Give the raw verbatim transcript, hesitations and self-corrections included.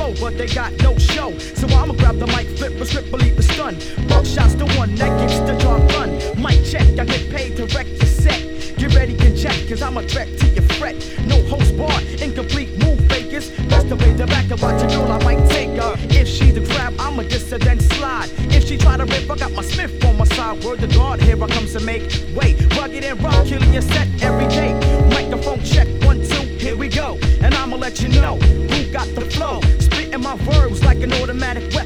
flow, but they got no show. So I'ma grab the mic, flip a script, believe the stun. Buckshot's the one that gets the job done. Mic check, I get paid to wreck the set. Get ready, get checked, cause I'm a threat to your fret. No host bar, incomplete move fakers. That's the way the back of watch a girl, I might take her. If she's the grab, I'ma diss her, then slide. If she try to rip, I got my Smith on my side. Word to God, here I comes to make way. Rugged and rock, killing your set every day. Microphone check, one, two, here we go. And I'ma let you know who got the flow. Spitting my verbs like an automatic